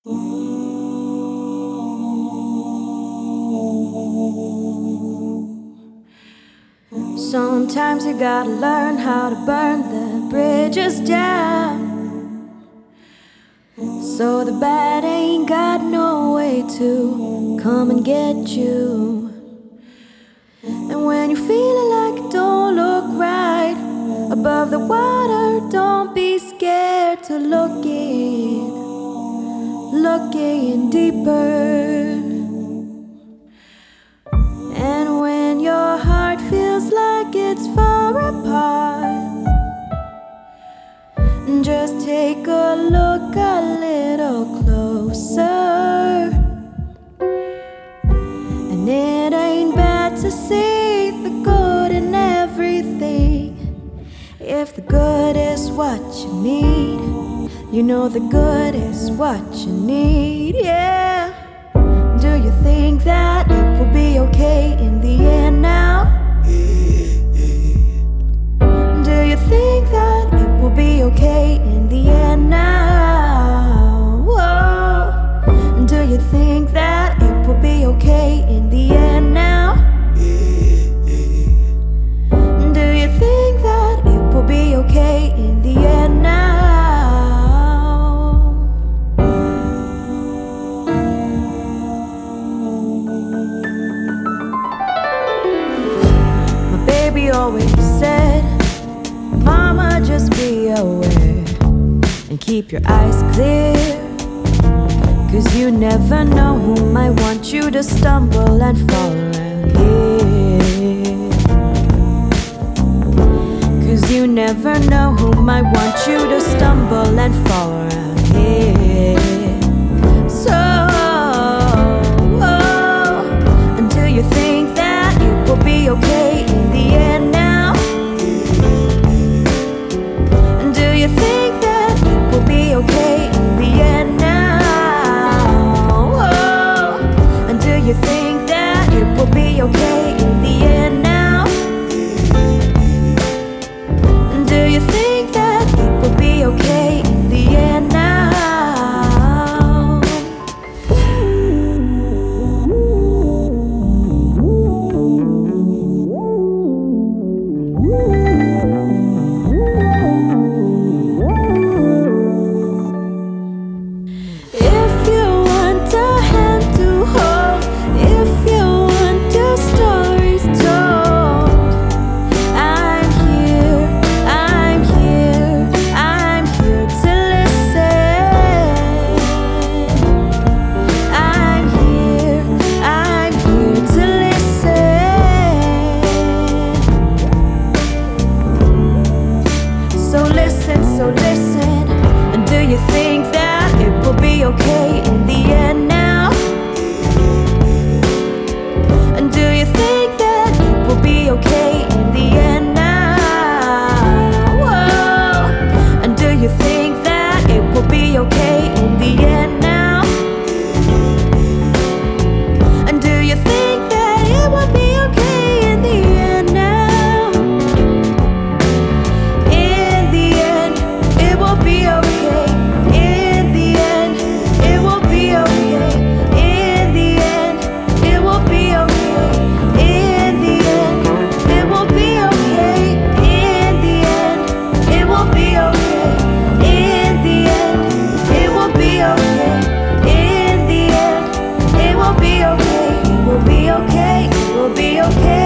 Sometimes you gotta learn how to burn the bridges down, so the bad ain't got no way to come and get you. And when you feeling like it don't look right above the water, don't be scared to look in deeper. And when your heart feels like it's far apart, just take a look a little closer. And it ain't bad to see the good in everything, if the good is what you need. You know the good is what you need, yeah. Do you think that it will be okay in the end now? Do you think that it will be okay in the end now? Whoa. Do you think that it will be okay in the end now? Do you think that it will be okay in the end now? Baby always said, mama, just be aware and keep your eyes clear, 'cause you never know who might want you to stumble and fall around here. 'Cause you never know who might want you to stumble and fall around here. So, do you think that it will be okay in the end now? Do you think that it will be okay in the end now? And do you think that it will be okay in the end now? Do you think that it will be okay in the end now? So listen, and do you think that it will be okay in the end now? And do you think that it will be okay in the end now? And do you think that it will be okay in the end now? And do you think that it will be okay in the end now? In the end, it will be okay. In the end, it will be okay. In the end, it will be okay. In the end, it will be okay. In the end, it will be okay. In the end, it will be okay. In the end, it will be okay. It will be okay. It will be okay.